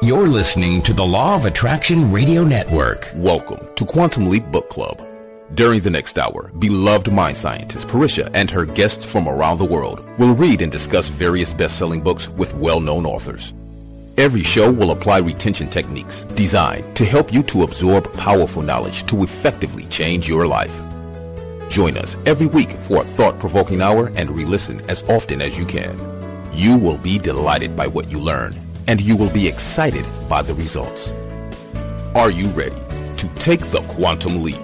You're listening to the Law of Attraction Radio Network. Welcome to Quantum Leap Book Club. During the next hour, beloved mind scientist Parisha and her guests from around the world will read and discuss various best-selling books with well-known authors. Every show will apply retention techniques designed to help you to absorb powerful knowledge to effectively change your life. Join us every week for a thought-provoking hour and re-listen as often as you can. You will be delighted by what you learn, and you will be excited by the results. Are you ready to take the quantum leap?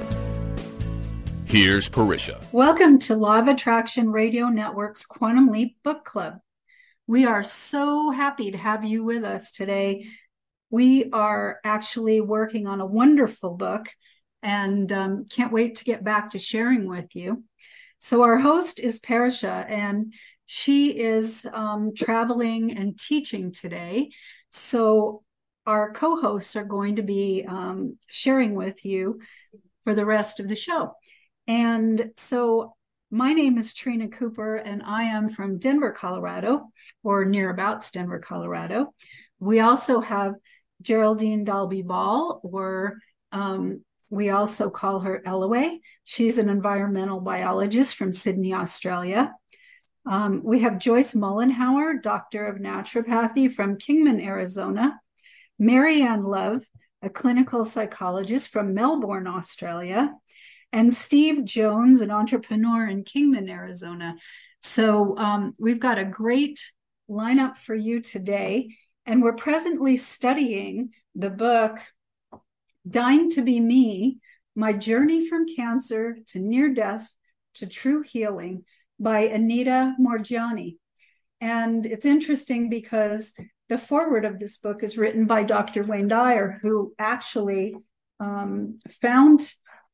Here's Parisha. Welcome to Law of Attraction Radio Network's Quantum Leap Book Club. We are so happy to have you with us today. We are actually working on a wonderful book and can't wait to get back to sharing with you. So our host is Parisha, and she is traveling and teaching today. So our co-hosts are going to be sharing with you for the rest of the show. And so my name is Trina Cooper, and I am from Denver, Colorado, or nearabouts Denver, Colorado. We also have Geraldine Dalby Ball, or we also call her Eloise. She's an environmental biologist from Sydney, Australia. We have Joyce Mollenhauer, Doctor of Naturopathy from Kingman, Arizona. Marianne Love, a clinical psychologist from Melbourne, Australia. And Steve Jones, an entrepreneur in Kingman, Arizona. So we've got a great lineup for you today. And we're presently studying the book, Dying to Be Me, My Journey from Cancer to Near Death to True Healing by Anita Moorjani. And it's interesting because the foreword of this book is written by Dr. Wayne Dyer, who actually found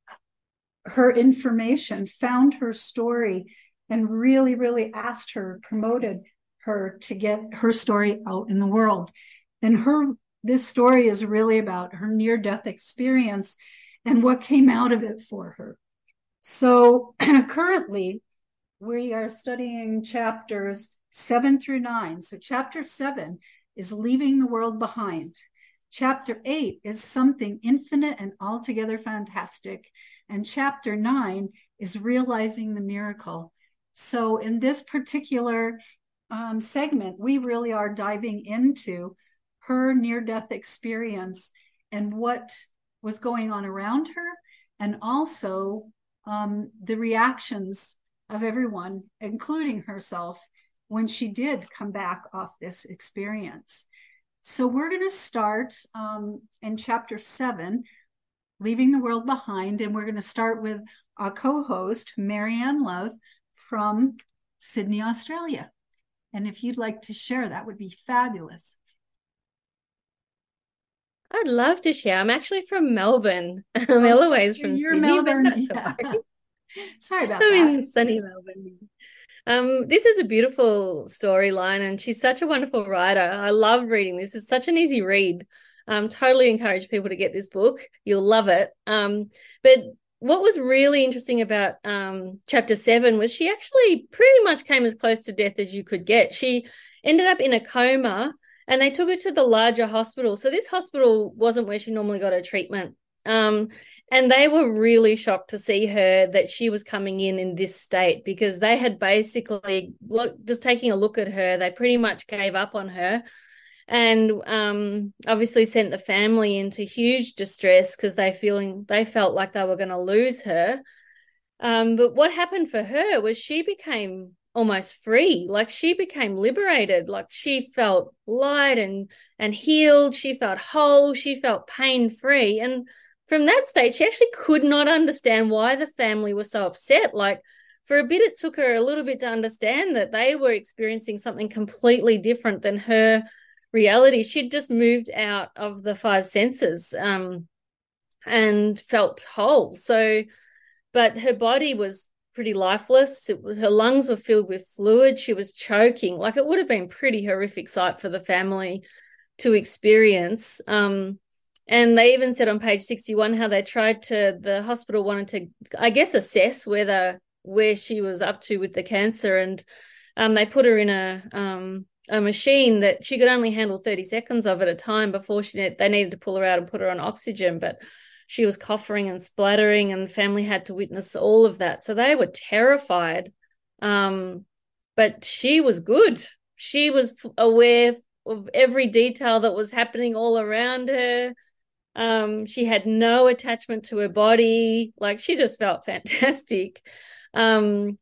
her information, found her story, and really, really asked her, promoted her to get her story out in the world. And this story is really about her near-death experience and what came out of it for her. So currently, we are studying chapters 7 through 9. So chapter 7 is Leaving the World Behind. Chapter 8 is Something Infinite and Altogether Fantastic. And chapter 9 is Realizing the Miracle. So in this particular segment, we really are diving into her near-death experience and what was going on around her, and also the reactions of everyone, including herself, when she did come back off this experience. So we're going to start in chapter 7, Leaving the World Behind, and we're going to start with our co-host, Marianne Love from Sydney, Australia. And if you'd like to share, that would be fabulous. I'd love to share. I'm actually from Melbourne. Eloise from Sydney. Melbourne. Yeah. Sorry about that. I'm in sunny Melbourne. This is a beautiful storyline, and she's such a wonderful writer. I love reading this. It's such an easy read. Totally encourage people to get this book. You'll love it. But what was really interesting about chapter 7 was she actually pretty much came as close to death as you could get. She ended up in a coma, and they took her to the larger hospital. So this hospital wasn't where she normally got her treatment. And they were really shocked to see her, that she was coming in this state, because they had basically, just taking a look at her, they pretty much gave up on her, and obviously sent the family into huge distress because they felt like they were going to lose her. But what happened for her was she became almost free. Like, she became liberated. Like, she felt light and healed. She felt whole. She felt pain-free. And from that stage, she actually could not understand why the family was so upset. Like, for a bit, it took her a little bit to understand that they were experiencing something completely different than her reality. She'd just moved out of the five senses and felt whole. So, but her body was pretty lifeless. Her lungs were filled with fluid. She was choking. Like, it would have been a pretty horrific sight for the family to experience. And they even said on page 61 how the hospital wanted to, I guess, assess where she was up to with the cancer. And they put her in a a machine that she could only handle 30 seconds of at a time before they needed to pull her out and put her on oxygen. But she was coughing and splattering, and the family had to witness all of that. So they were terrified. But she was good. She was aware of every detail that was happening all around her. She had no attachment to her body. Like, she just felt fantastic. And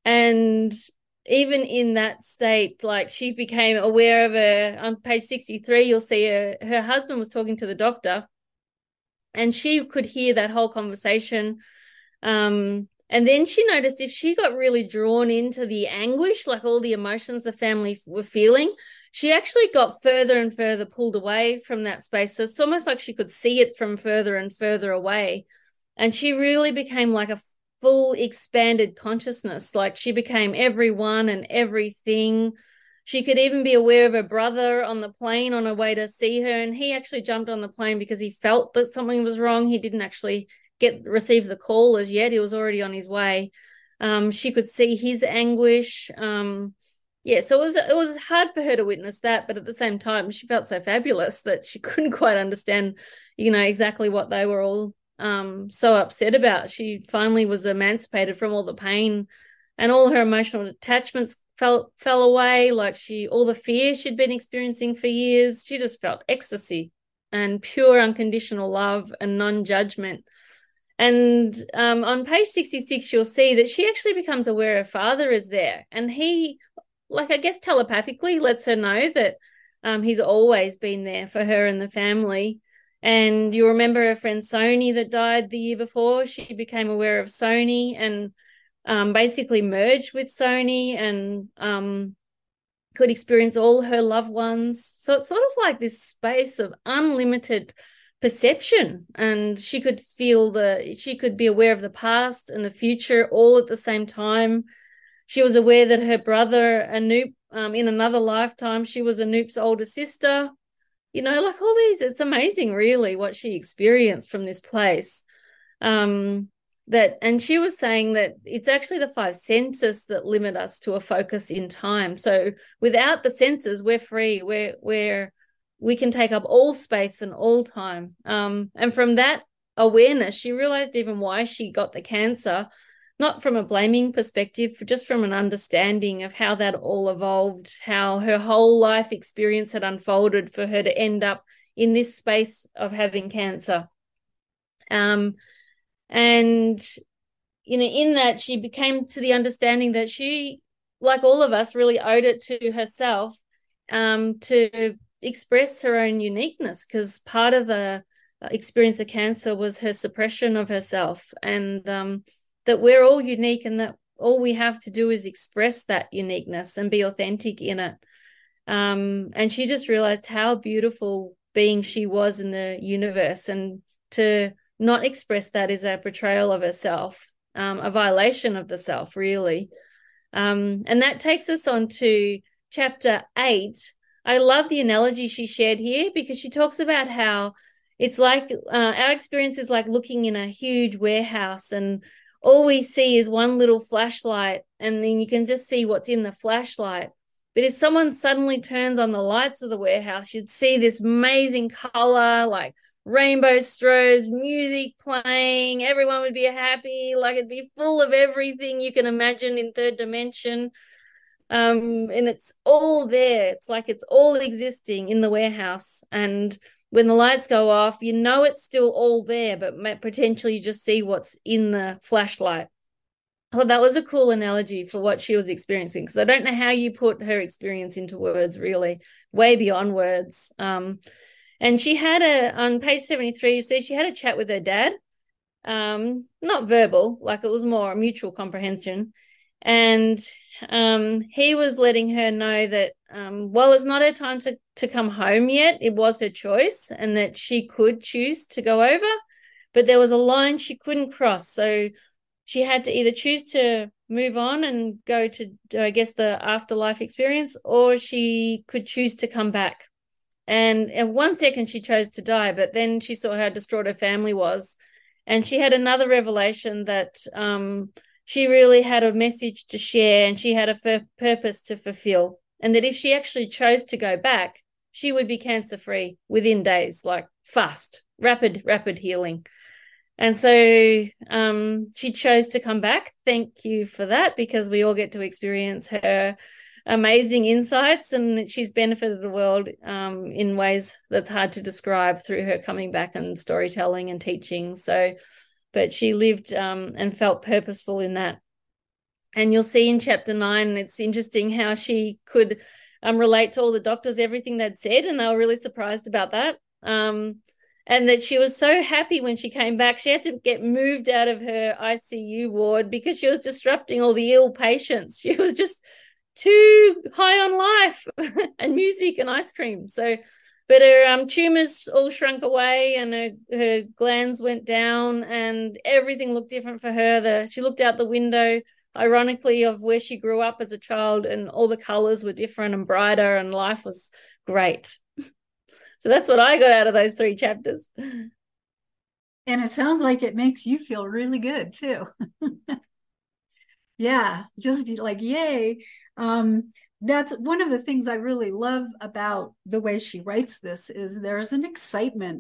even in that state, like, she became aware of her. On page 63, you'll see her husband was talking to the doctor, and she could hear that whole conversation. And then she noticed if she got really drawn into the anguish, like all the emotions the family were feeling, she actually got further and further pulled away from that space. So it's almost like she could see it from further and further away. And she really became like a full expanded consciousness. Like, she became everyone and everything. She could even be aware of her brother on the plane on her way to see her. And he actually jumped on the plane because he felt that something was wrong. He didn't actually receive the call as yet. He was already on his way. She could see his anguish. So it was hard for her to witness that, but at the same time, she felt so fabulous that she couldn't quite understand, exactly what they were all so upset about. She finally was emancipated from all the pain, and all her emotional attachments fell away. Like, all the fear she'd been experiencing for years, she just felt ecstasy and pure unconditional love and non-judgment. And on page 66, you'll see that she actually becomes aware her father is there, and he, like, I guess telepathically lets her know that he's always been there for her and the family. And you remember her friend Sony that died the year before. She became aware of Sony and basically merged with Sony and could experience all her loved ones. So it's sort of like this space of unlimited perception, and she could she could be aware of the past and the future all at the same time. She was aware that her brother, Anoop, in another lifetime, she was Anoop's older sister. Like, all these, it's amazing, really, what she experienced from this place. And she was saying that it's actually the 5 senses that limit us to a focus in time. So without the senses, we're free. We can take up all space and all time. And from that awareness, she realized even why she got the cancer, not from a blaming perspective, just from an understanding of how that all evolved, how her whole life experience had unfolded for her to end up in this space of having cancer. And, in that, she became to the understanding that she, like all of us, really owed it to herself to express her own uniqueness, because part of the experience of cancer was her suppression of herself, and that we're all unique, and that all we have to do is express that uniqueness and be authentic in it. And she just realized how beautiful being she was in the universe, and to not express that is a betrayal of herself, a violation of the self, really. And that takes us on to chapter 8. I love the analogy she shared here, because she talks about how it's like our experience is like looking in a huge warehouse, and all we see is one little flashlight, and then you can just see what's in the flashlight. But if someone suddenly turns on the lights of the warehouse, you'd see this amazing color, like rainbow strobes, music playing, everyone would be happy, like it'd be full of everything you can imagine in third dimension. And it's all there. It's like it's all existing in the warehouse. And when the lights go off, it's still all there, but potentially you just see what's in the flashlight. Well, that was a cool analogy for what she was experiencing, because I don't know how you put her experience into words, really, way beyond words. And she had on page 73, you see she had a chat with her dad, not verbal, like it was more mutual comprehension. And he was letting her know that, it's not her time to come home yet. It was her choice, and that she could choose to go over, but there was a line she couldn't cross. So she had to either choose to move on and go to, I guess, the afterlife experience, or she could choose to come back. And in 1 second she chose to die, but then she saw how distraught her family was. And she had another revelation that she really had a message to share, and she had a purpose to fulfill. and that if she actually chose to go back, she would be cancer-free within days, like fast, rapid healing. And so she chose to come back. Thank you for that, because we all get to experience her amazing insights, and she's benefited the world in ways that's hard to describe through her coming back and storytelling and teaching. So, but she lived and felt purposeful in that. And you'll see in chapter 9, it's interesting how she could relate to all the doctors, everything they'd said, and they were really surprised about that. And that she was so happy when she came back. She had to get moved out of her ICU ward because she was disrupting all the ill patients. She was just too high on life and music and ice cream. So, but her tumors all shrunk away, and her glands went down, and everything looked different for her. She looked out the window, ironically, of where she grew up as a child, and all the colors were different and brighter, and life was great. So that's what I got out of those 3 chapters. And it sounds like it makes you feel really good too. Yeah, just like, yay. That's one of the things I really love about the way she writes this, is there's an excitement.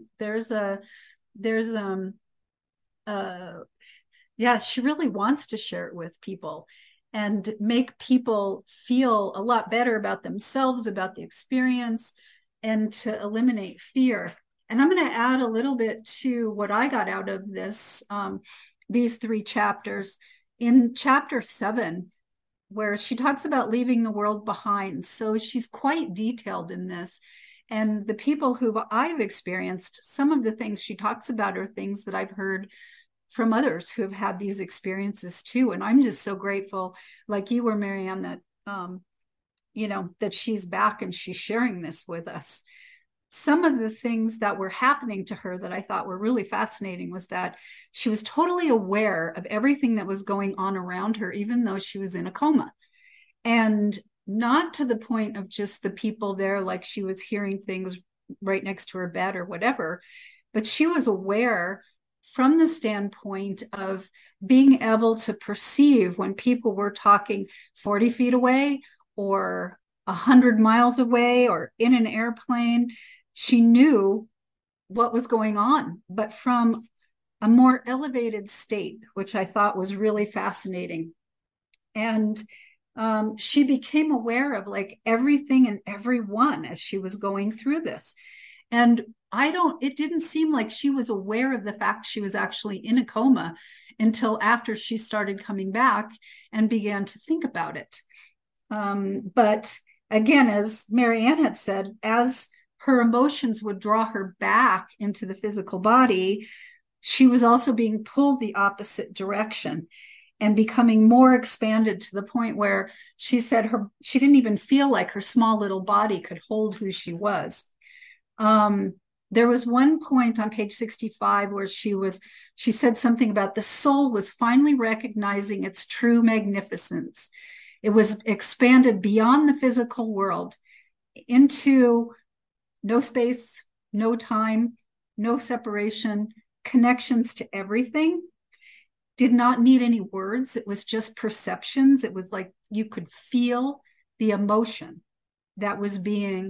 Yeah, she really wants to share it with people and make people feel a lot better about themselves, about the experience, and to eliminate fear. And I'm going to add a little bit to what I got out of this, these 3 chapters. In chapter 7, where she talks about leaving the world behind. So she's quite detailed in this. And the people who I've experienced, some of the things she talks about are things that I've heard from others who have had these experiences too. And I'm just so grateful, like you were, Marianne, that, that she's back and she's sharing this with us. Some of the things that were happening to her that I thought were really fascinating was that she was totally aware of everything that was going on around her, even though she was in a coma. And not to the point of just the people there, like she was hearing things right next to her bed or whatever, but she was aware from the standpoint of being able to perceive when people were talking 40 feet away or 100 miles away or in an airplane. She knew what was going on, but from a more elevated state, which I thought was really fascinating. And she became aware of like everything and everyone as she was going through this. And it didn't seem like she was aware of the fact she was actually in a coma until after she started coming back and began to think about it. But again, as Marianne had said, as her emotions would draw her back into the physical body, she was also being pulled the opposite direction and becoming more expanded to the point where she said she didn't even feel like her small little body could hold who she was. There was one point on page 65 where she said something about the soul was finally recognizing its true magnificence. It was expanded beyond the physical world into no space, no time, no separation, connections to everything. Did not need any words. It was just perceptions. It was like you could feel the emotion that was being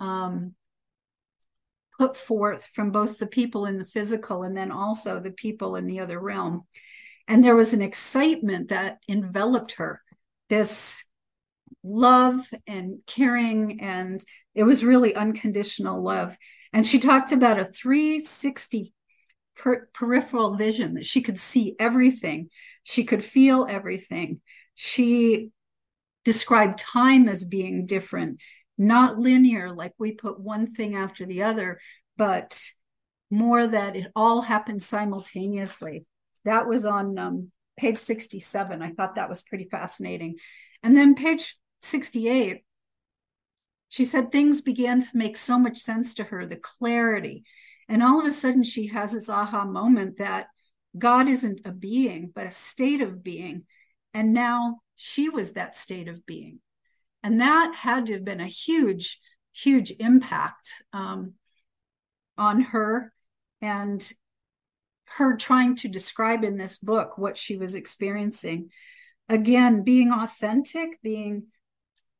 put forth from both the people in the physical and then also the people in the other realm. And there was an excitement that enveloped her, this love and caring, and it was really unconditional love. And she talked about a 360 peripheral vision, that she could see everything. She could feel everything. She described time as being different, not linear, like we put one thing after the other, but more that it all happened simultaneously. That was on page 67. I thought that was pretty fascinating. And then page 68, she said things began to make so much sense to her, the clarity. And all of a sudden she has this aha moment that God isn't a being, but a state of being. And now she was that state of being. And that had to have been a huge, huge impact on her, and her trying to describe in this book what she was experiencing. Again, being authentic, being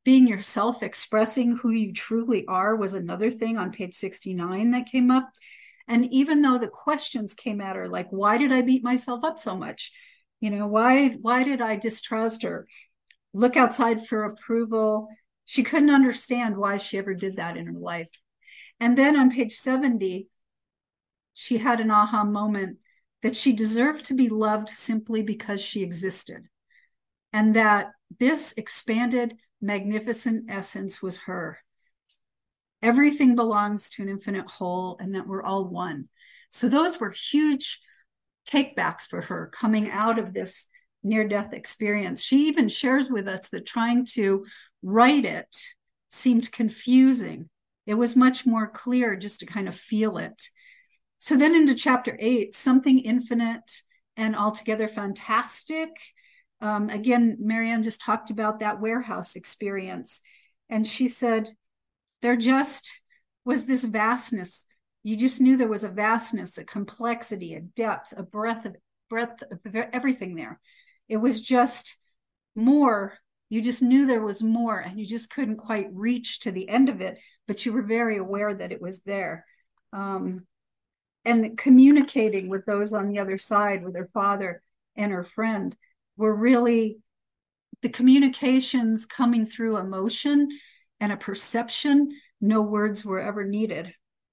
being yourself, expressing who you truly are was another thing on page 69 that came up. And even though the questions came at her, like, why did I beat myself up so much? Why did I distrust her? Look outside for approval. She couldn't understand why she ever did that in her life. And then on page 70, she had an aha moment that she deserved to be loved simply because she existed. And that this expanded, magnificent essence was her. Everything belongs to an infinite whole, and that we're all one. So those were huge takebacks for her coming out of this near-death experience. She even shares with us that trying to write it seemed confusing. It was much more clear just to kind of feel it. So then into chapter 8, something infinite and altogether fantastic. Again, Marianne just talked about that warehouse experience. And she said, there just was this vastness. You just knew there was a vastness, a complexity, a depth, a breadth of everything there. It was just more. You just knew there was more, and you just couldn't quite reach to the end of it, but you were very aware that it was there. And communicating with those on the other side, with her father and her friend, were really the communications coming through emotion and a perception. No words were ever needed.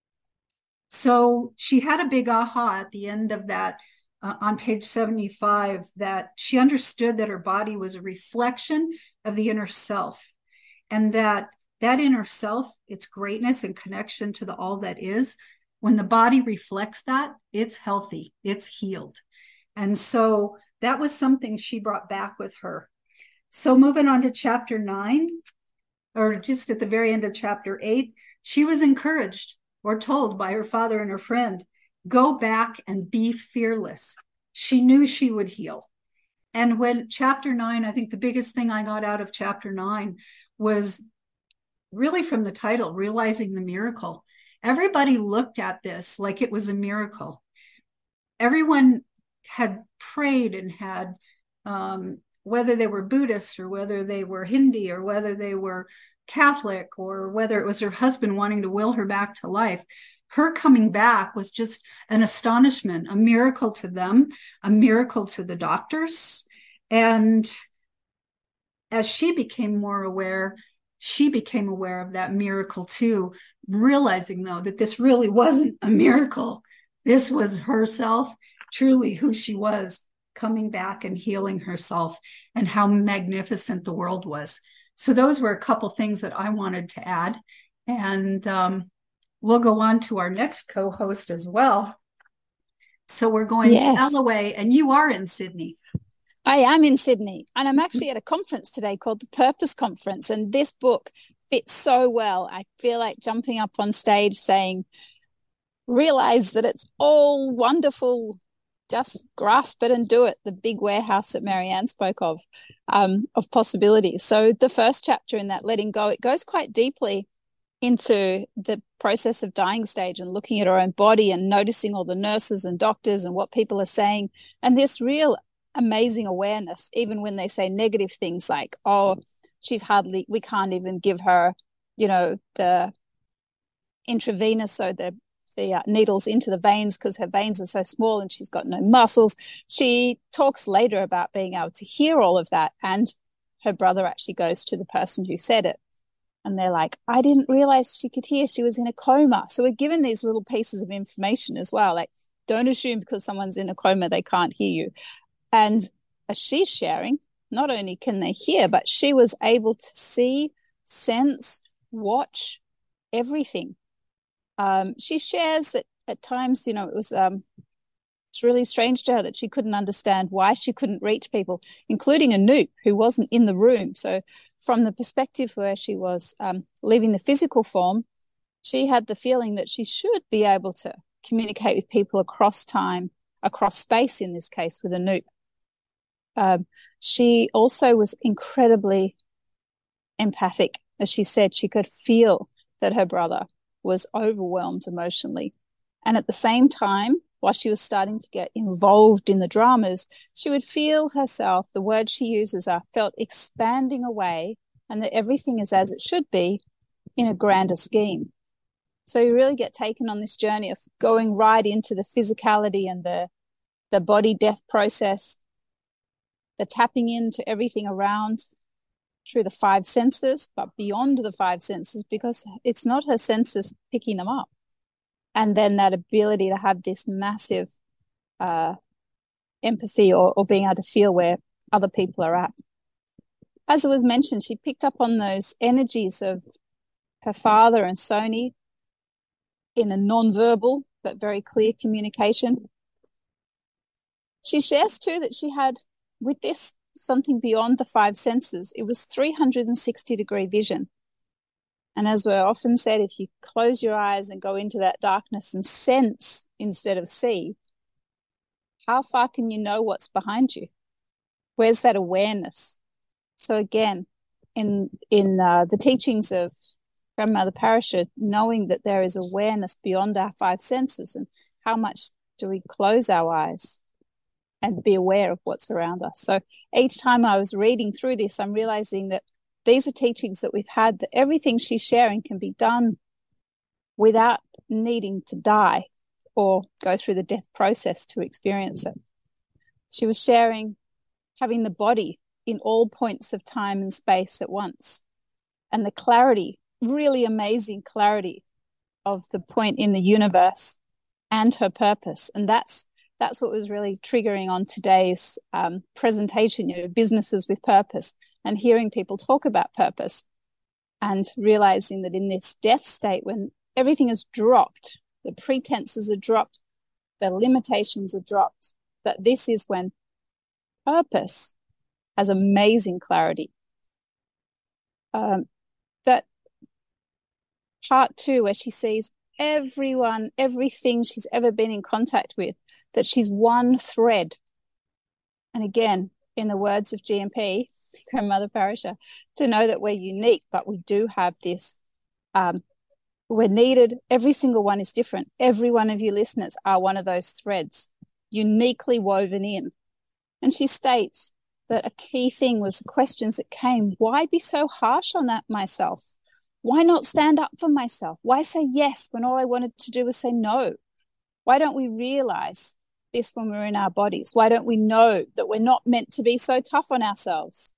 So she had a big aha at the end of that, on page 75, that she understood that her body was a reflection of the inner self, and that inner self, its greatness and connection to the all that is, when the body reflects that, it's healthy, it's healed. And so that was something she brought back with her. So moving on to chapter 9, or just at the very end of chapter 8, she was encouraged or told by her father and her friend, go back and be fearless. She knew she would heal. And when chapter 9, I think the biggest thing I got out of chapter 9 was really from the title, Realizing the Miracle. Everybody looked at this like it was a miracle. Everyone had prayed and had, whether they were Buddhist or whether they were Hindi or whether they were Catholic or whether it was her husband wanting to will her back to life, her coming back was just an astonishment, a miracle to them, a miracle to the doctors. And as she became more aware, she became aware of that miracle too, realizing though that this really wasn't a miracle. This was herself, truly who she was, coming back and healing herself, and how magnificent the world was. So those were a couple things that I wanted to add. And we'll go on to our next co-host as well. So we're going to Alloway, and you are in Sydney. I am in Sydney, and I'm actually at a conference today called the Purpose Conference, and this book fits so well. I feel like jumping up on stage saying, realize that it's all wonderful, just grasp it and do it, the big warehouse that Marianne spoke of possibilities. So the first chapter in that letting go, it goes quite deeply into the process of dying stage and looking at our own body and noticing all the nurses and doctors and what people are saying, and this real amazing awareness, even when they say negative things like, oh, we can't even give her, the intravenous, so the needles into the veins because her veins are so small and she's got no muscles. She talks later about being able to hear all of that, and her brother actually goes to the person who said it, and they're like, I didn't realize she could hear, she was in a coma. So we're given these little pieces of information as well, like don't assume because someone's in a coma they can't hear you. And as she's sharing, not only can they hear, but she was able to see, sense, watch everything. She shares that at times, it was it's really strange to her that she couldn't understand why she couldn't reach people, including Anoop, who wasn't in the room. So from the perspective where she was leaving the physical form, she had the feeling that she should be able to communicate with people across time, across space, in this case with Anoop. She also was incredibly empathic. As she said, she could feel that her brother was overwhelmed emotionally. And at the same time, while she was starting to get involved in the dramas, she would feel herself, the words she uses are, felt expanding away and that everything is as it should be in a grander scheme. So you really get taken on this journey of going right into the physicality and the body death process, the tapping into everything around through the five senses, but beyond the five senses, because it's not her senses picking them up. And then that ability to have this massive empathy or being able to feel where other people are at. As it was mentioned, she picked up on those energies of her father and Sony in a non-verbal but very clear communication. She shares too that she had, with this, something beyond the five senses. It was 360-degree vision. And as we're often said, if you close your eyes and go into that darkness and sense instead of see, how far can you know what's behind you? Where's that awareness? So again, in the teachings of Grandmother Parasha, knowing that there is awareness beyond our five senses, and how much do we close our eyes and be aware of what's around us. So each time I was reading through this, I'm realizing that these are teachings that we've had, that everything she's sharing can be done without needing to die or go through the death process to experience it. She was sharing having the body in all points of time and space at once, and the clarity, really amazing clarity of the point in the universe and her purpose. And that's what was really triggering on today's presentation, businesses with purpose, and hearing people talk about purpose and realizing that in this death state, when everything is dropped, the pretenses are dropped, the limitations are dropped, that this is when purpose has amazing clarity. That part 2, where she sees everyone, everything she's ever been in contact with, that she's one thread. And again, in the words of GMP, Grandmother Parasha, to know that we're unique, but we do have this, we're needed. Every single one is different. Every one of you listeners are one of those threads, uniquely woven in. And she states that a key thing was the questions that came. Why be so harsh on that myself? Why not stand up for myself? Why say yes when all I wanted to do was say no? Why don't we realize this when we're in our bodies? Why don't we know that we're not meant to be so tough on ourselves?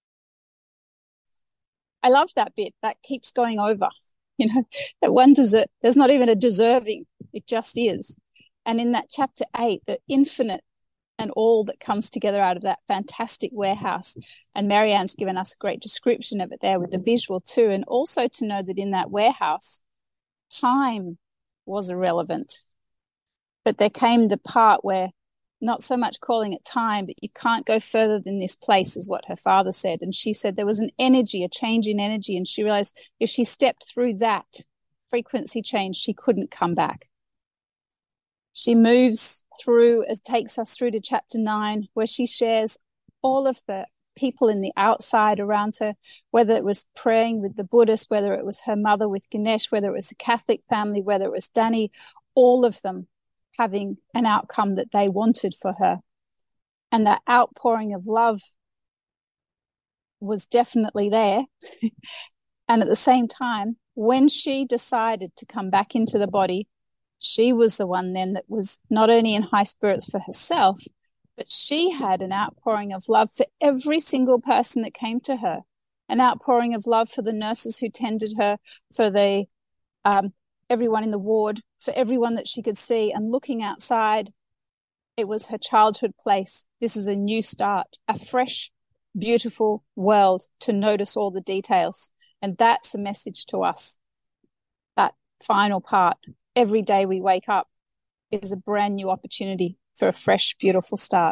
I love that bit. That keeps going over. That one there's not even a deserving. It just is. And in that chapter 8, the infinite and all that comes together out of that fantastic warehouse. And Marianne's given us a great description of it there with the visual too. And also to know that in that warehouse, time was irrelevant. But there came the part where not so much calling it time, but you can't go further than this place, is what her father said. And she said there was an energy, a change in energy. And she realized if she stepped through that frequency change, she couldn't come back. She moves through, it takes us through to chapter 9, where she shares all of the people in the outside around her, whether it was praying with the Buddhist, whether it was her mother with Ganesh, whether it was the Catholic family, whether it was Danny, all of them having an outcome that they wanted for her. And that outpouring of love was definitely there. And at the same time, when she decided to come back into the body, she was the one then that was not only in high spirits for herself, but she had an outpouring of love for every single person that came to her, an outpouring of love for the nurses who tended her, for the everyone in the ward, for everyone that she could see. And looking outside, it was her childhood place. This is a new start, a fresh, beautiful world to notice all the details. And that's a message to us. That final part. Every day we wake up is a brand new opportunity for a fresh, beautiful start.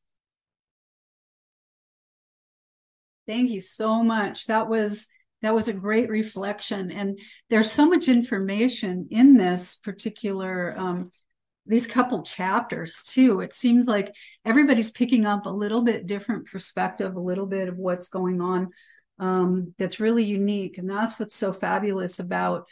Thank you so much. That was a great reflection. And there's so much information in this particular, these couple chapters too. It seems like everybody's picking up a little bit different perspective, a little bit of what's going on, that's really unique. And that's what's so fabulous about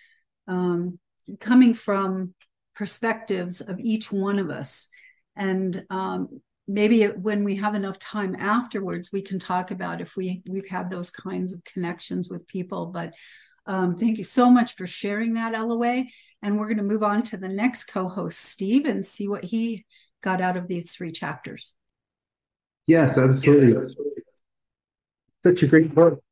coming from perspectives of each one of us. And maybe when we have enough time afterwards, we can talk about if we've had those kinds of connections with people. But thank you so much for sharing that, LOA. And we're going to move on to the next co-host, Steve, and see what he got out of these 3 chapters. Yes, absolutely. Such a great book.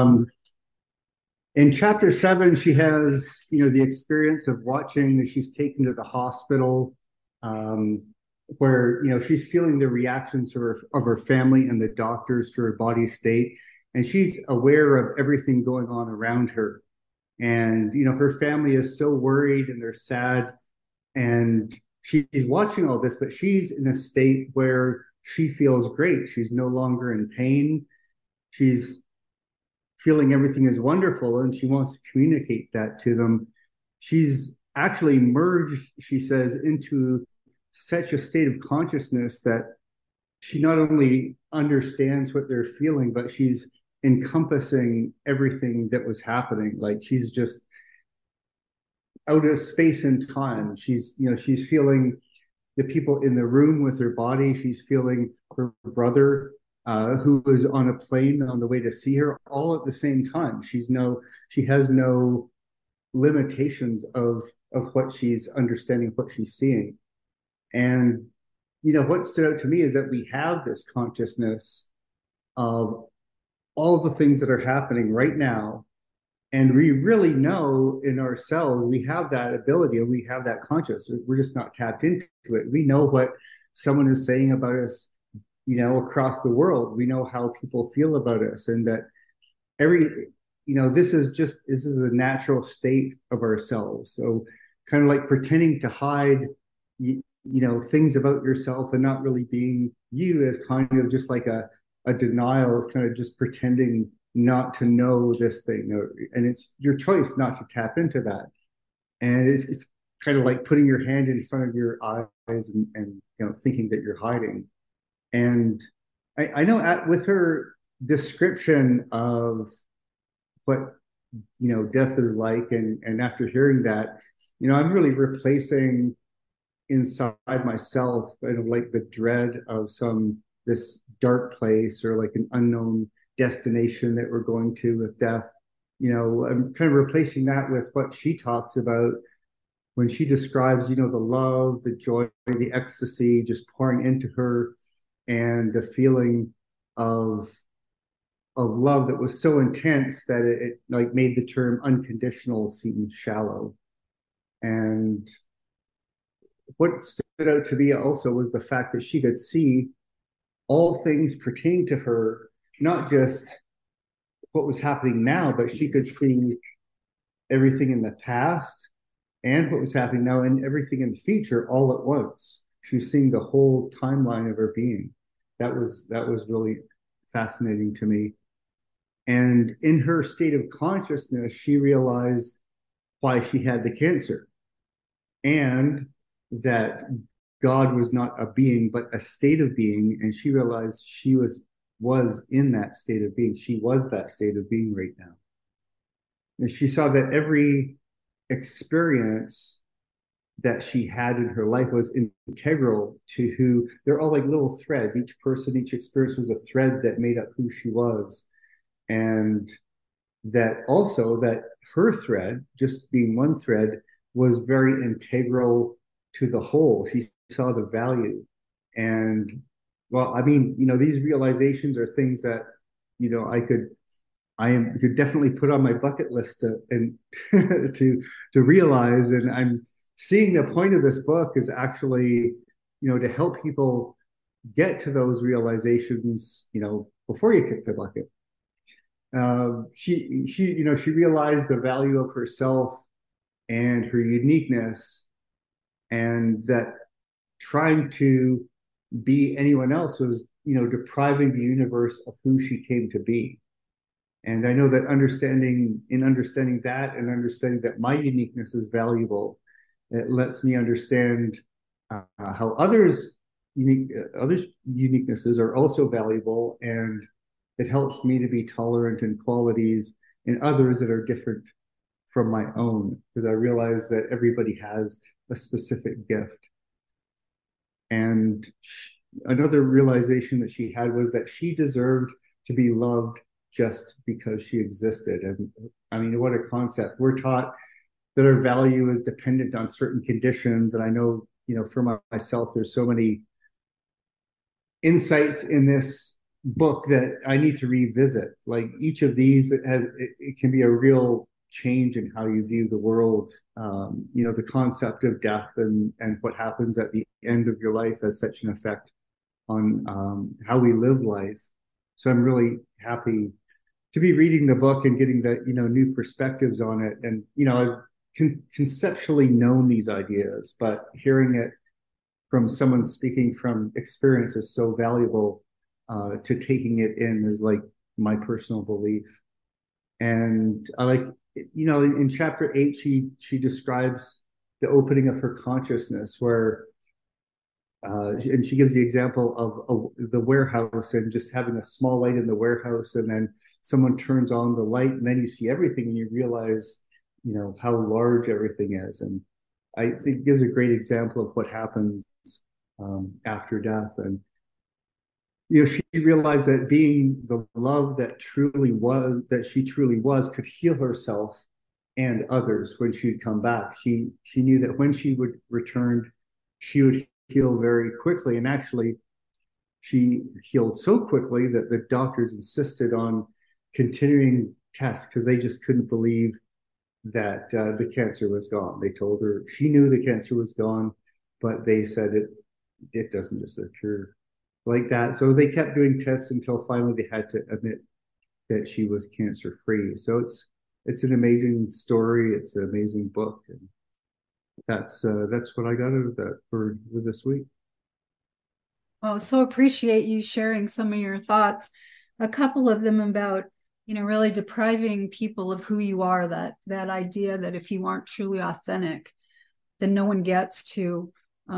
In chapter 7, she has, the experience of watching as she's taken to the hospital, where, she's feeling the reactions of her family and the doctors to her body state. And she's aware of everything going on around her. And, her family is so worried and they're sad. And she's watching all this, but she's in a state where she feels great. She's no longer in pain. She's feeling everything is wonderful, and she wants to communicate that to them. She's actually merged, she says, into such a state of consciousness that she not only understands what they're feeling, but she's encompassing everything that was happening. Like she's just out of space and time. She's feeling the people in the room with her body. She's feeling her brother who was on a plane on the way to see her, all at the same time. She has no limitations of what she's understanding, what she's seeing. And what stood out to me is that we have this consciousness of all the things that are happening right now, and we really know in ourselves we have that ability and we have that consciousness. We're just not tapped into it. We know what someone is saying about us across the world. We know how people feel about us, and that this is a natural state of ourselves. So kind of like pretending to hide, things about yourself and not really being you is kind of just like a denial. It's kind of just pretending not to know this thing, and it's your choice not to tap into that. And it's kind of like putting your hand in front of your eyes and thinking that you're hiding. And I know with her description of what death is like, and after hearing that, I'm really replacing inside myself kind of like the dread of this dark place or like an unknown destination that we're going to with death. I'm kind of replacing that with what she talks about when she describes the love, the joy, the ecstasy just pouring into her, and the feeling of love that was so intense that it like made the term unconditional seem shallow. And what stood out to me also was the fact that she could see all things pertaining to her, not just what was happening now, but she could see everything in the past and what was happening now and everything in the future all at once. She was seeing the whole timeline of her being. That was really fascinating to me. And in her state of consciousness, she realized why she had the cancer, and that God was not a being, but a state of being. And she realized she was in that state of being. She was that state of being right now. And she saw that every experience that she had in her life was integral to who they're all like little threads. Each person, each experience was a thread that made up who she was. And that also that her thread, just being one thread, was very integral to the whole. She saw the value. And well, I mean, these realizations are things that, I could definitely put on my bucket list to realize. And I'm seeing the point of this book is actually, to help people get to those realizations, before you kick the bucket. She realized the value of herself and her uniqueness, and that trying to be anyone else was, depriving the universe of who she came to be. And I know that understanding that and understanding that my uniqueness is valuable, it lets me understand how others' uniquenesses are also valuable, and it helps me to be tolerant in qualities in others that are different from my own, because I realize that everybody has a specific gift. And another realization that she had was that she deserved to be loved just because she existed. And I mean, what a concept. We're taught that our value is dependent on certain conditions. And I know, for myself, there's so many insights in this book that I need to revisit. Like each of these it can be a real change in how you view the world. The concept of death and what happens at the end of your life has such an effect on how we live life. So I'm really happy to be reading the book and getting the new perspectives on it. And I've conceptually known these ideas, but hearing it from someone speaking from experience is so valuable. To taking it in is like my personal belief. And I like, in chapter 8, she describes the opening of her consciousness where, and she gives the example of the warehouse and just having a small light in the warehouse, and then someone turns on the light and then you see everything and you realize, how large everything is. And I think it gives a great example of what happens after death. And she realized that being the love that she truly was could heal herself and others when she'd come back. She knew that when she would return, she would heal very quickly. And actually, she healed so quickly that the doctors insisted on continuing tests because they just couldn't believe that the cancer was gone. They told her she knew the cancer was gone, but they said it doesn't disappear like that. So they kept doing tests until finally they had to admit that she was cancer free. So it's an amazing story. It's an amazing book, and that's what I got out of that for this week. Oh, so appreciate you sharing some of your thoughts. A couple of them about really depriving people of who you are. That idea that if you aren't truly authentic, then no one gets to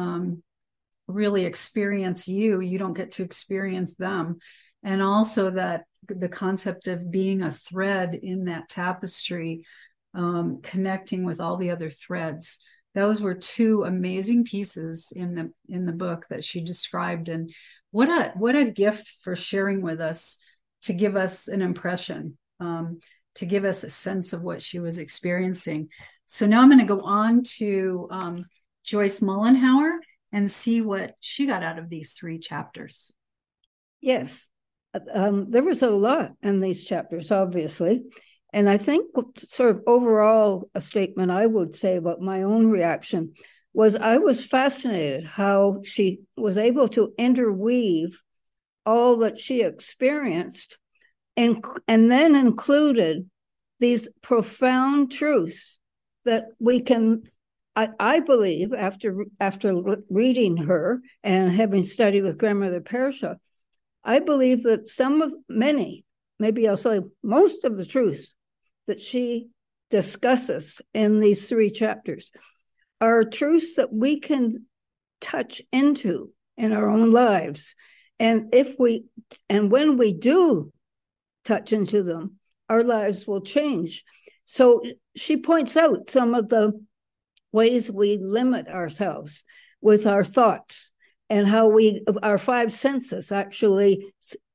really experience you. You don't get to experience them. And also that the concept of being a thread in that tapestry, connecting with all the other threads. Those were two amazing pieces in the book that she described. And what a gift for sharing with us, to give us an impression, to give us a sense of what she was experiencing. So now I'm going to go on to Joyce Mollenhauer and see what she got out of these 3 chapters. Yes, there was a lot in these chapters, obviously. And I think sort of overall a statement I would say about my own reaction was I was fascinated how she was able to interweave all that she experienced and then included these profound truths that we can, I believe, after reading her and having studied with Grandmother Persha, I believe that maybe I'll say most of the truths that she discusses in these 3 chapters are truths that we can touch into in our own lives. And when we do touch into them, our lives will change. So she points out some of the ways we limit ourselves with our thoughts and how our 5 senses actually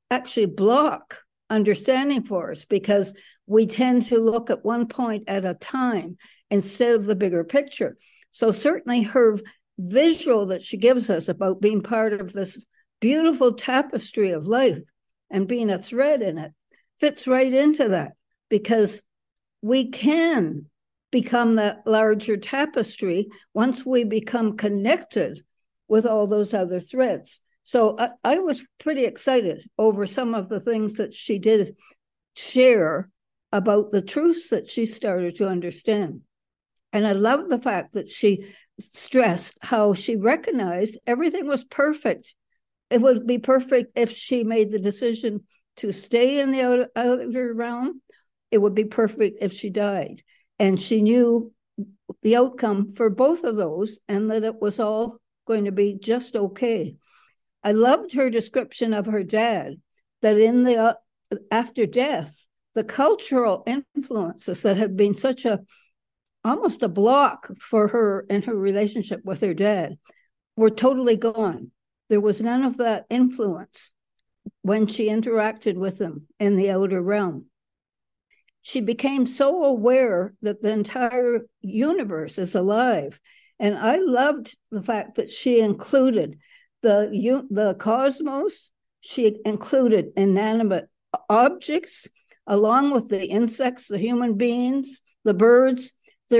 block understanding for us because we tend to look at one point at a time instead of the bigger picture. So certainly her visual that she gives us about being part of this beautiful tapestry of life and being a thread in it fits right into that, because we can become that larger tapestry once we become connected with all those other threads. So I was pretty excited over some of the things that she did share about the truths that she started to understand. And I love the fact that she stressed how she recognized everything was perfect. It would be perfect if she made the decision to stay in the outer realm. It would be perfect if she died. And she knew the outcome for both of those and that it was all going to be just okay. I loved her description of her dad, that in the after death, the cultural influences that had been almost a block for her in her relationship with her dad were totally gone. There was none of that influence when she interacted with them in the outer realm. She became so aware that the entire universe is alive. And I loved the fact that she included the cosmos, she included inanimate objects, along with the insects, the human beings, the birds.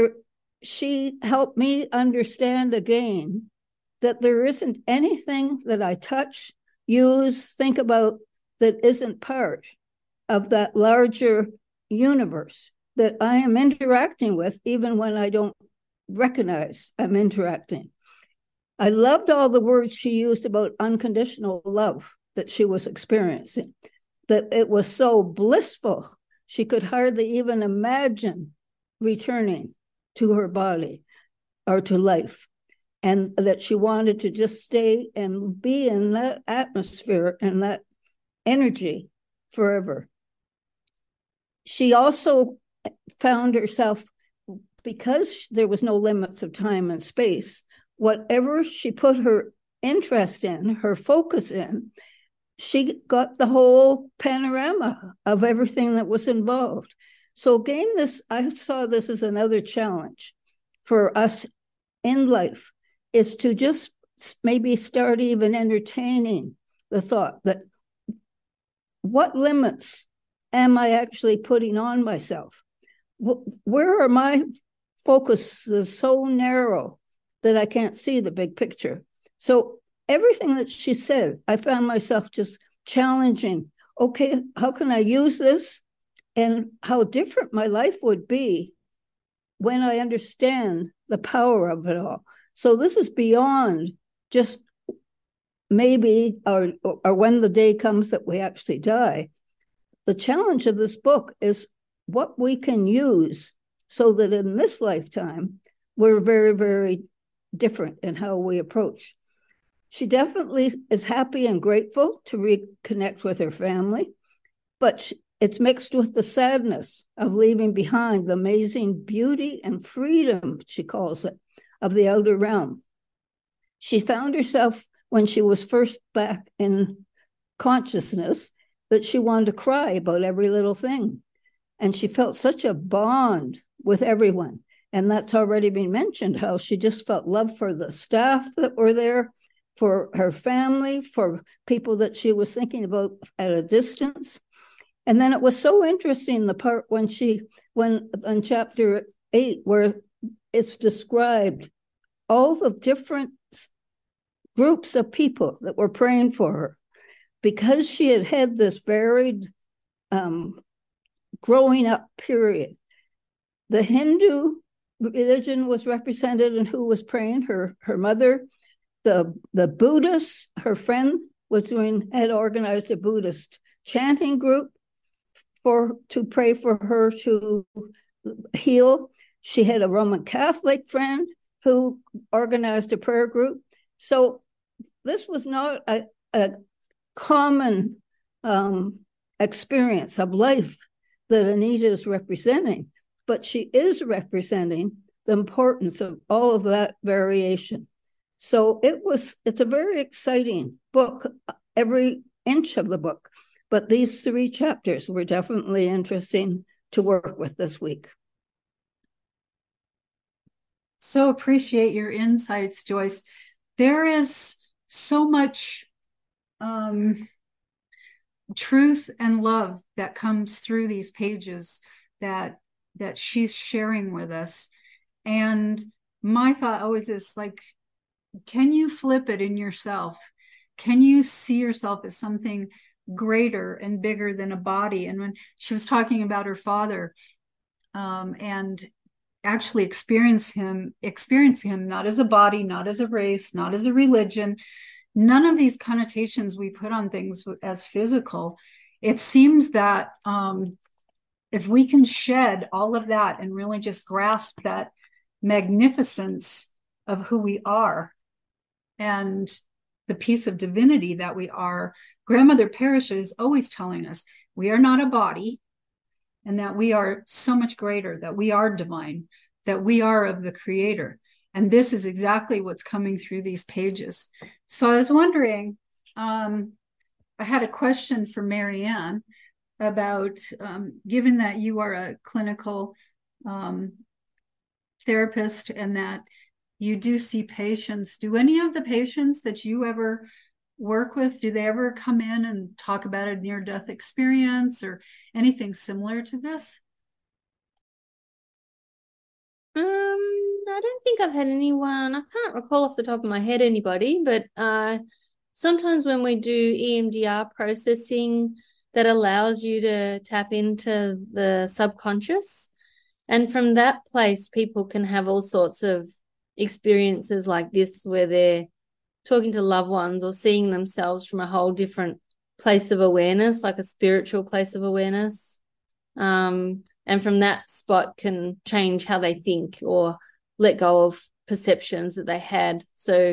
She helped me understand again that there isn't anything that I touch, use, think about that isn't part of that larger universe that I am interacting with, even when I don't recognize I'm interacting. I loved all the words she used about unconditional love that she was experiencing, that it was so blissful, she could hardly even imagine returning to her body or to life, and that she wanted to just stay and be in that atmosphere and that energy forever. She also found herself, because there was no limits of time and space, whatever she put her interest in, her focus in, she got the whole panorama of everything that was involved. So again, I saw this as another challenge for us in life, is to just maybe start even entertaining the thought that what limits am I actually putting on myself? Where are my focuses so narrow that I can't see the big picture? So everything that she said, I found myself just challenging, okay, how can I use this? And how different my life would be when I understand the power of it all. So this is beyond just maybe, or when the day comes that we actually die. The challenge of this book is what we can use so that in this lifetime, we're very, very different in how we approach. She definitely is happy and grateful to reconnect with her family, but it's mixed with the sadness of leaving behind the amazing beauty and freedom, she calls it, of the outer realm. She found herself, when she was first back in consciousness, that she wanted to cry about every little thing. And she felt such a bond with everyone. And that's already been mentioned, how she just felt love for the staff that were there, for her family, for people that she was thinking about at a distance. And then it was so interesting, the part when in chapter 8, where it's described all the different groups of people that were praying for her, because she had had this varied growing up period. The Hindu religion was represented in who was praying, her mother. The Buddhists, her friend had organized a Buddhist chanting group to pray for her to heal. She had a Roman Catholic friend who organized a prayer group. So this was not a common experience of life that Anita is representing, but she is representing the importance of all of that variation. So it's a very exciting book, every inch of the book, but these 3 chapters were definitely interesting to work with this week. So appreciate your insights, Joyce. There is so much truth and love that comes through these pages that she's sharing with us. And my thought always is like, can you flip it in yourself? Can you see yourself as something greater and bigger than a body? And when she was talking about her father, and actually experiencing him not as a body, not as a race, not as a religion, none of these connotations we put on things as physical. It seems that if we can shed all of that and really just grasp that magnificence of who we are and the piece of divinity that we are, Grandmother Parrish is always telling us we are not a body, and that we are so much greater, that we are divine, that we are of the Creator. And this is exactly what's coming through these pages. So I was wondering, I had a question for Marianne about, given that you are a clinical therapist and that you do see patients, do any of the patients that you ever work with, do they ever come in and talk about a near-death experience or anything similar to this? I don't think I've had anyone, I can't recall off the top of my head anybody, but sometimes when we do EMDR processing, that allows you to tap into the subconscious. And from that place, people can have all sorts of experiences like this, where they're talking to loved ones or seeing themselves from a whole different place of awareness, like a spiritual place of awareness. And from that spot can change how they think or let go of perceptions that they had. So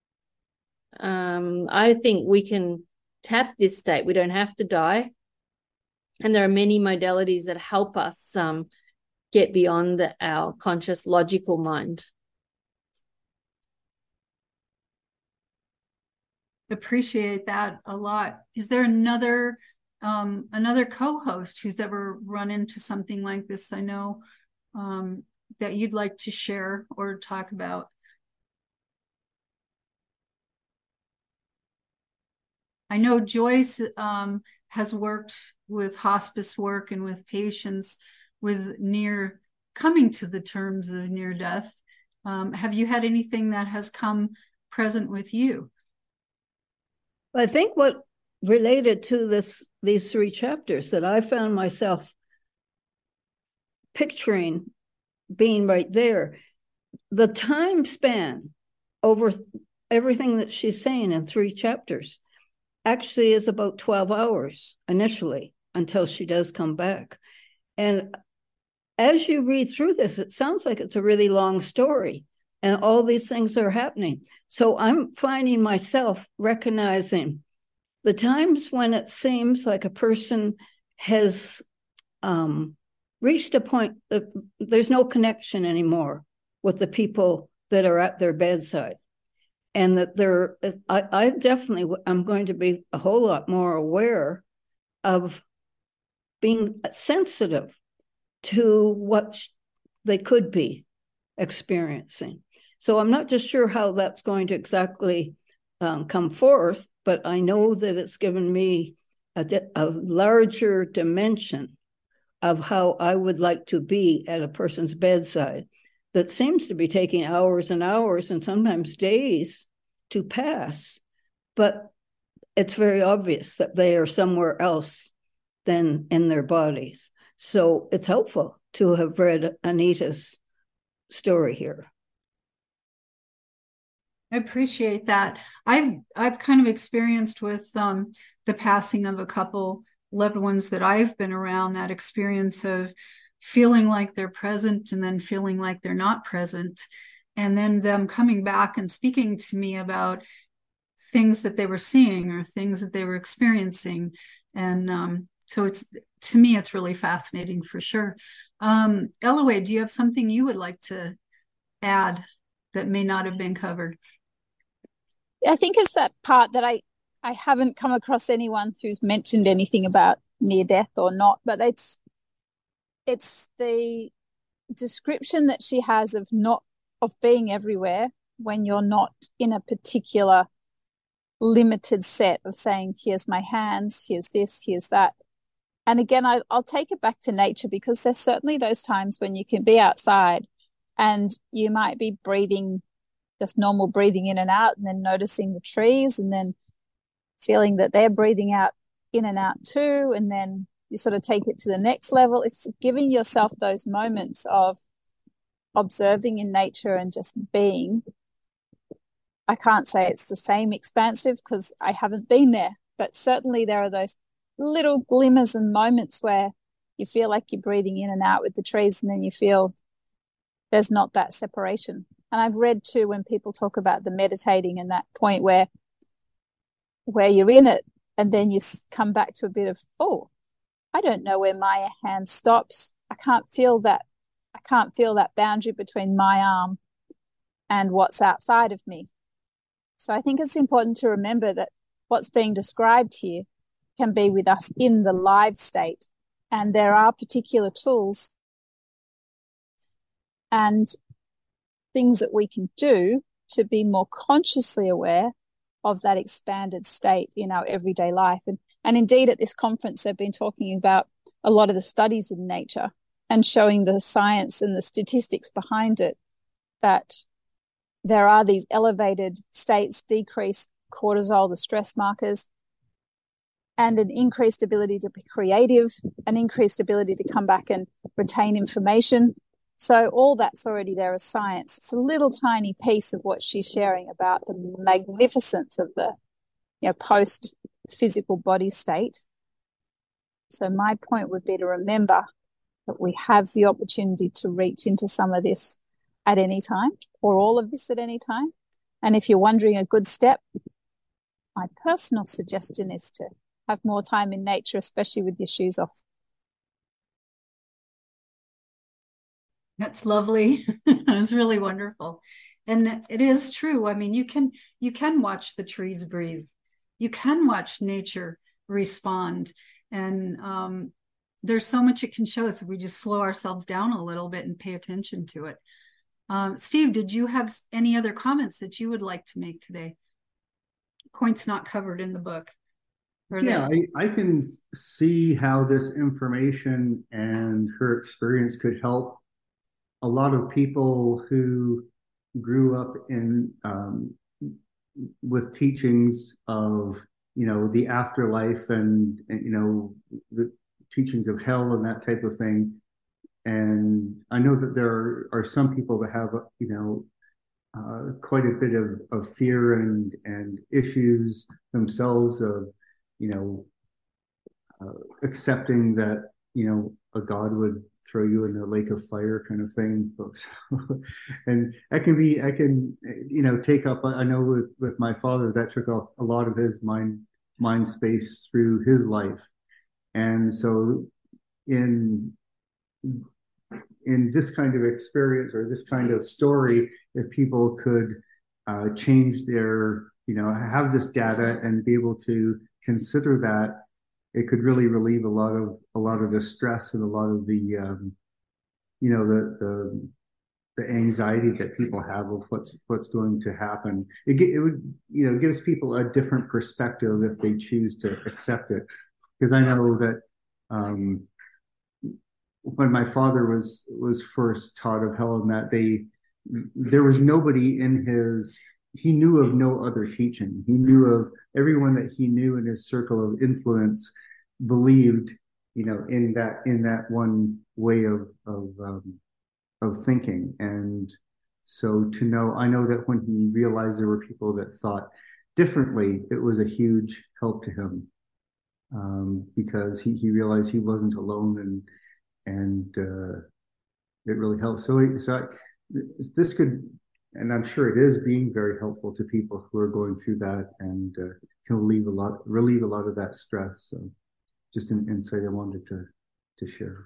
I think we can tap this state. We don't have to die. And there are many modalities that help us get beyond our conscious logical mind. Appreciate that a lot. Is there another co-host who's ever run into something like this? I know that you'd like to share or talk about. I know Joyce has worked with hospice work and with patients with coming to the terms of near death. Have you had anything that has come present with you? I think what related to these 3 chapters that I found myself picturing being right there, the time span over everything that she's saying in 3 chapters actually is about 12 hours initially until she does come back. And as you read through this, it sounds like it's a really long story and all these things are happening. So I'm finding myself recognizing the times when it seems like a person has reached a point that there's no connection anymore with the people that are at their bedside. And that I definitely am going to be a whole lot more aware of being sensitive to what they could be experiencing. So I'm not just sure how that's going to exactly come forth, but I know that it's given me a larger dimension of how I would like to be at a person's bedside that seems to be taking hours and hours and sometimes days to pass. But it's very obvious that they are somewhere else than in their bodies. So it's helpful to have read Anita's story here. I appreciate that. I've kind of experienced with the passing of a couple loved ones that I've been around, that experience of feeling like they're present and then feeling like they're not present, and then them coming back and speaking to me about things that they were seeing or things that they were experiencing. And so to me, it's really fascinating for sure. Eloise, do you have something you would like to add that may not have been covered? I think it's that part that I haven't come across anyone who's mentioned anything about near death or not, but it's the description that she has of being everywhere when you're not in a particular limited set of saying, here's my hands, here's this, here's that. And again, I'll take it back to nature, because there's certainly those times when you can be outside and you might be breathing, just normal breathing in and out, and then noticing the trees and then feeling that they're breathing out in and out too. And then you sort of take it to the next level. It's giving yourself those moments of observing in nature and just being. I can't say it's the same expansive because I haven't been there, but certainly there are those little glimmers and moments where you feel like you're breathing in and out with the trees, and then you feel there's not that separation. And I've read too, when people talk about the meditating and that point where you're in it and then you come back to a bit of, oh, I don't know where my hand stops. I can't feel that boundary between my arm and what's outside of me. So I think it's important to remember that what's being described here can be with us in the live state. And there are particular tools and things that we can do to be more consciously aware of that expanded state in our everyday life. And indeed, at this conference, they've been talking about a lot of the studies in nature and showing the science and the statistics behind it, that there are these elevated states, decreased cortisol, the stress markers, and an increased ability to be creative, an increased ability to come back and retain information. So all that's already there as science. It's a little tiny piece of what she's sharing about the magnificence of the post-physical body state. So my point would be to remember that we have the opportunity to reach into some of this at any time, or all of this at any time. And if you're wondering a good step, my personal suggestion is to have more time in nature, especially with your shoes off. That's lovely. It's really wonderful. And it is true. I mean, you can watch the trees breathe. You can watch nature respond. And there's so much it can show us if we just slow ourselves down a little bit and pay attention to it. Steve, did you have any other comments that you would like to make today? Points not covered in the book. I can see how this information and her experience could help a lot of people who grew up in with teachings of the afterlife and the teachings of hell and that type of thing. And I know that there are some people that have quite a bit of fear and issues themselves of accepting that a God would throw you in a lake of fire kind of thing, folks. And I can take up, I know with my father, that took a lot of his mind space through his life. And so in this kind of experience or this kind of story, if people could change their, have this data and be able to consider that, it could really relieve a lot of the stress and a lot of the the anxiety that people have of what's going to happen. It would gives people a different perspective if they choose to accept it. Because I know that when my father was first taught of hell and that there was nobody he knew of no other teaching. He knew of everyone that he knew in his circle of influence believed, in that one way of thinking. And so I know that when he realized there were people that thought differently, it was a huge help to him, because he realized he wasn't alone, and it really helped. So this could, and I'm sure it is being very helpful to people who are going through that, and can relieve a lot of that stress. So just an insight I wanted to share.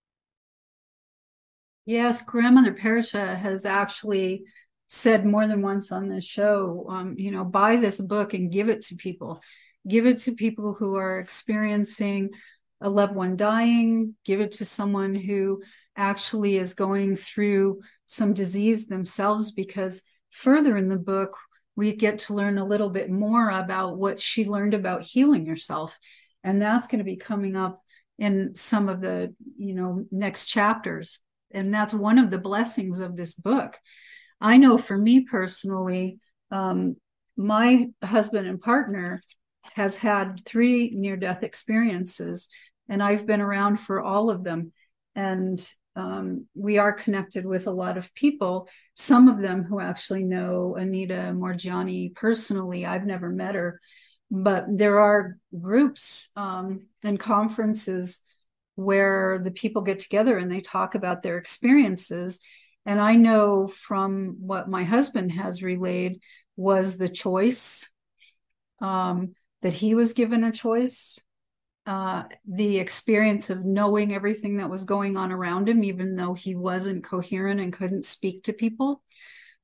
Yes, Grandmother Perisha has actually said more than once on this show, buy this book and give it to people. Give it to people who are experiencing a loved one dying. Give it to someone who actually is going through some disease themselves, because further in the book, we get to learn a little bit more about what she learned about healing herself. And that's going to be coming up in some of the, next chapters. And that's one of the blessings of this book. I know for me personally, my husband and partner has had 3 near-death experiences, and I've been around for all of them. And we are connected with a lot of people, some of them who actually know Anita Moorjani personally. I've never met her, but there are groups and conferences where the people get together and they talk about their experiences. And I know from what my husband has relayed was the choice, that he was given a choice, the experience of knowing everything that was going on around him, even though he wasn't coherent and couldn't speak to people.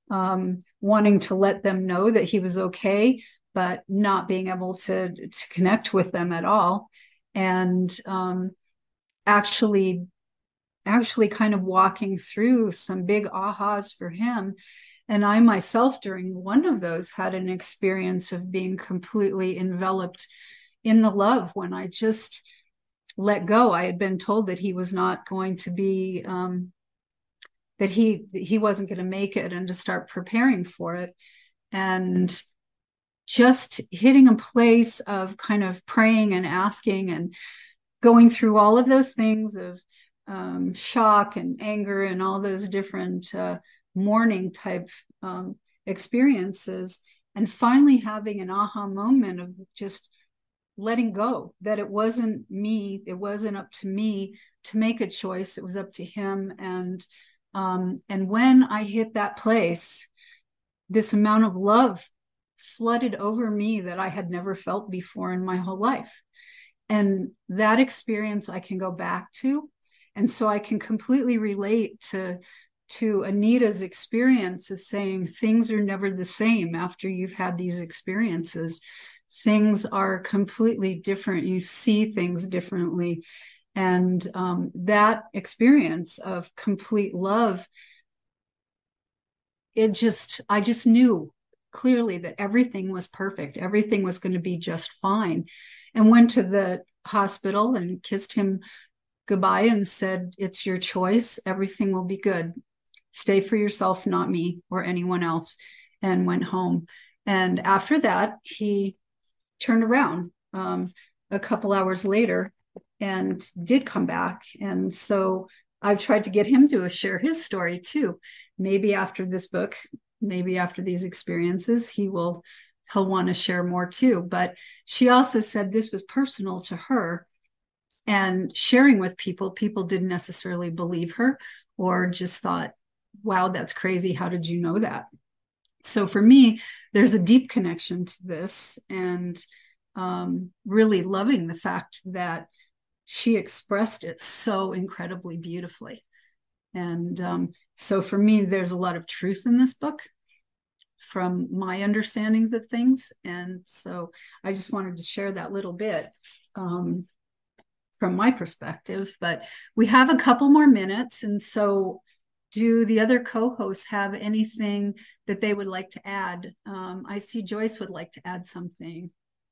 wanting to let them know that he was okay, but not being able to connect with them at all. And actually kind of walking through some big ahas for him. And I myself, during one of those, had an experience of being completely enveloped in the love when I just let go. I had been told that he was not going to be, that he wasn't going to make it, and to start preparing for it. And just hitting a place of kind of praying and asking and going through all of those things of shock and anger and all those different mourning type experiences, and finally having an aha moment of just letting go, that it wasn't me, it wasn't up to me to make a choice, it was up to him. And when I hit that place, this amount of love flooded over me that I had never felt before in my whole life. And that experience I can go back to. And so I can completely relate to Anita's experience of saying things are never the same after you've had these experiences. Things are completely different. You see things differently. And that experience of complete love, I just knew clearly that everything was perfect. Everything was going to be just fine. And went to the hospital and kissed him goodbye and said, it's your choice. Everything will be good. Stay for yourself, not me or anyone else, and went home. And after that, he turned around a couple hours later and did come back. And so I've tried to get him to share his story too. Maybe after this book, maybe after these experiences, he'll want to share more too. But she also said this was personal to her, and sharing with people didn't necessarily believe her, or just thought, wow, that's crazy. How did you know that? So for me, there's a deep connection to this, and really loving the fact that she expressed it so incredibly beautifully. And so for me, there's a lot of truth in this book from my understandings of things. And so I just wanted to share that little bit from my perspective. But we have a couple more minutes. And so do the other co-hosts have anything that they would like to add? I see Joyce would like to add something.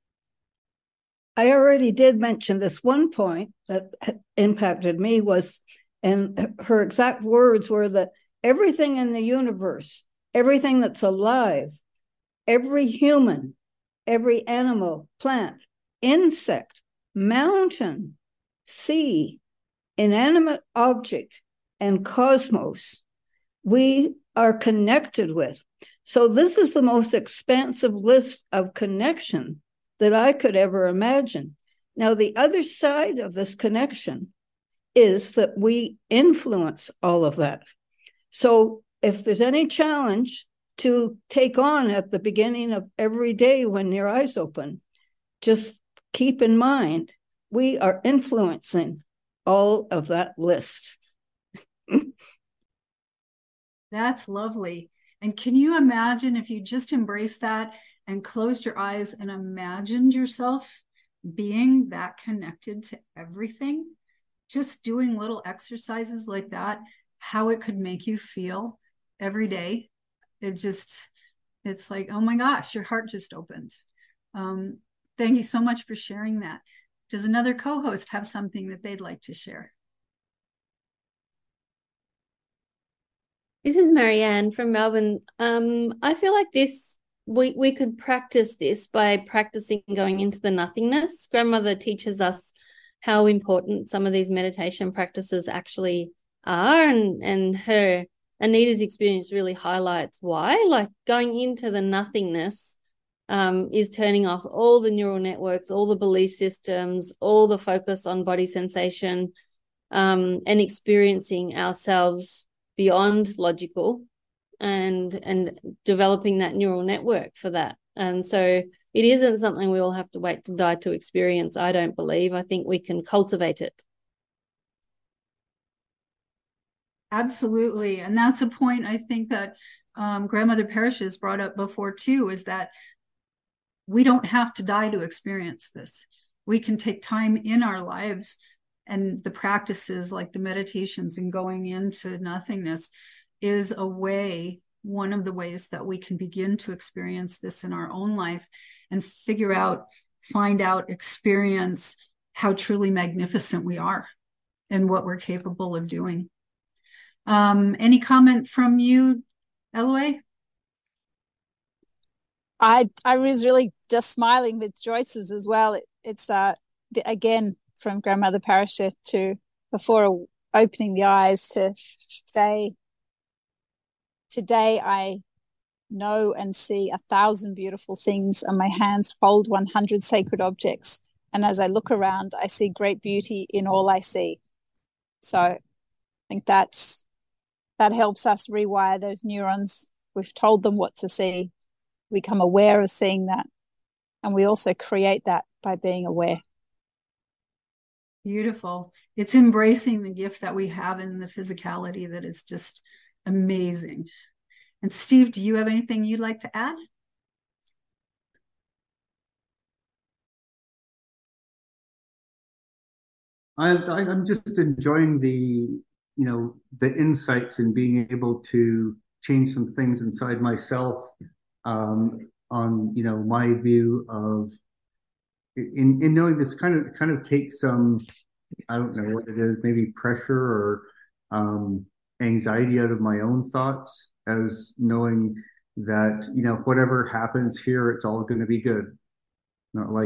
I already did mention this one point that impacted me was, and her exact words were that everything in the universe, everything that's alive, every human, every animal, plant, insect, mountain, sea, inanimate object, and cosmos, we are connected with. So this is the most expansive list of connection that I could ever imagine. Now, the other side of this connection is that we influence all of that. So if there's any challenge to take on at the beginning of every day when your eyes open, just keep in mind, we are influencing all of that list. That's lovely. And can you imagine if you just embraced that and closed your eyes and imagined yourself being that connected to everything? Just doing little exercises like that, how it could make you feel every day. It's like, oh my gosh, your heart just opens. Thank you so much for sharing that. Does another co-host have something that they'd like to share? This is Marianne from Melbourne. I feel like we could practice this by practicing going into the nothingness. Grandmother teaches us how important some of these meditation practices actually are, and Anita's experience really highlights why. Like, going into the nothingness is turning off all the neural networks, all the belief systems, all the focus on body sensation, and experiencing ourselves beyond logical, and developing that neural network for that. And so it isn't something we all have to wait to die to experience, I don't believe. I think we can cultivate it. Absolutely. And that's a point I think that Grandmother Parrish has brought up before too, is that we don't have to die to experience this. We can take time in our lives, and the practices like the meditations and going into nothingness is one of the ways that we can begin to experience this in our own life and find out, experience how truly magnificent we are and what we're capable of doing. Any comment from you, Eloy? I was really just smiling with Joyce's as well. It's again from Grandmother Parrish to before opening the eyes to say, today I know and see 1,000 beautiful things, and my hands hold 100 sacred objects. And as I look around, I see great beauty in all I see. So I think that helps us rewire those neurons. We've told them what to see. We become aware of seeing that. And we also create that by being aware. Beautiful. It's embracing the gift that we have in the physicality that is just amazing. And Steve, do you have anything you'd like to add? I'm just enjoying the insights and being able to change some things inside myself on my view of in knowing this kind of takes some, I don't know what it is, maybe pressure or anxiety out of my own thoughts, as knowing that whatever happens here, it's all going to be good. Not like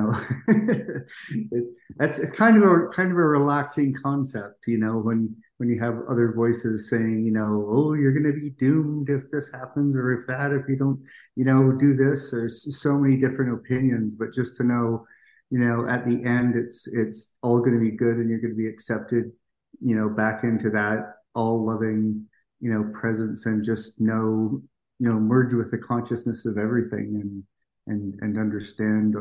it's kind of a relaxing concept, when you have other voices saying, oh, you're going to be doomed if this happens, or if you don't do this. There's so many different opinions, but just to know at the end it's all going to be good, and you're going to be accepted back into that all loving presence, and just merge with the consciousness of everything, and understand,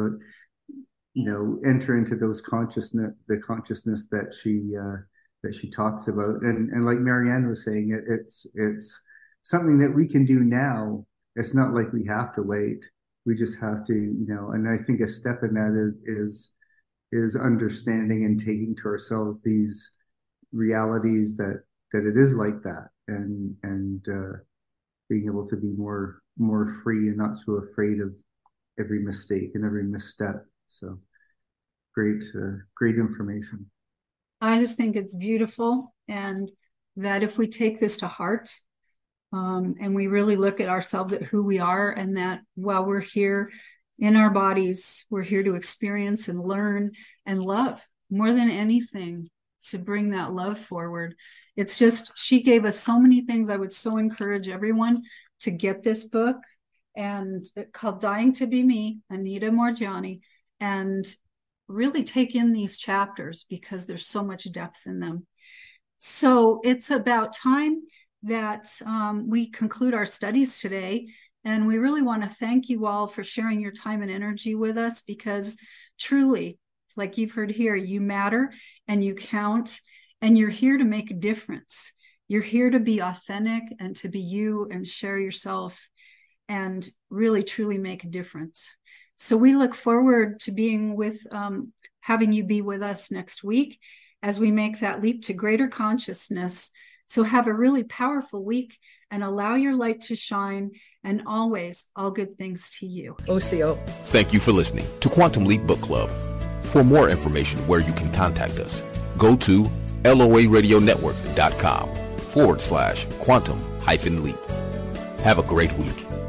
enter into the consciousness that she talks about. And like Marianne was saying, it's something that we can do now. It's not like we have to wait. We just have to, and I think a step in that is understanding and taking to ourselves these realities that it is like that, and being able to be more free and not so afraid of every mistake and every misstep. So great information. I just think it's beautiful, and that if we take this to heart, and we really look at ourselves, at who we are, and that while we're here in our bodies, we're here to experience and learn and love more than anything, to bring that love forward. It's just, she gave us so many things. I would so encourage everyone to get this book, and called Dying to Be Me, Anita Moorjani, and really take in these chapters, because there's so much depth in them. So it's about time that we conclude our studies today. And we really want to thank you all for sharing your time and energy with us, because truly, like you've heard here, you matter and you count, and you're here to make a difference. You're here to be authentic and to be you and share yourself and really, truly make a difference. So we look forward to being having you be with us next week as we make that leap to greater consciousness. So have a really powerful week, and allow your light to shine, and always all good things to you. OCO. Thank you for listening to Quantum Leap Book Club. For more information where you can contact us, go to loaradionetwork.com/quantum-leap. Have a great week.